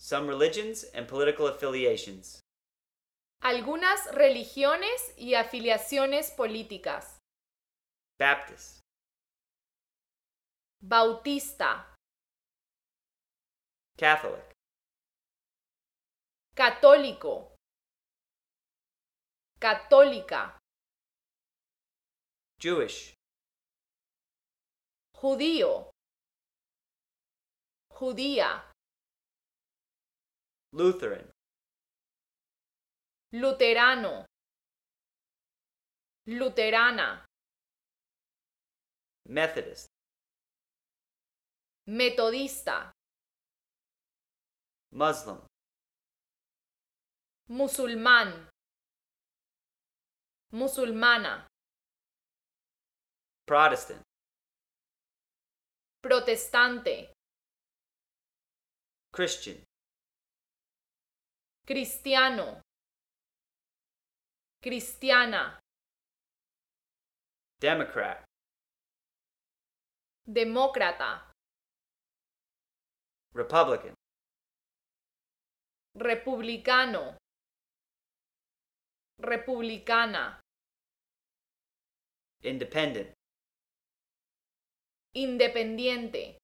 Some religions and political affiliations. Algunas religiones y afiliaciones políticas. Baptist. Bautista. Catholic. Católico. Católica. Jewish. Judío. Judía. Lutheran. Luterano. Luterana. Methodist. Metodista. Muslim. Musulmán. Musulmana. Protestant. Protestante. Christian. Cristiano. Cristiana. Democrat. Demócrata. Republican. Republicano. Republicana. Independent. Independiente.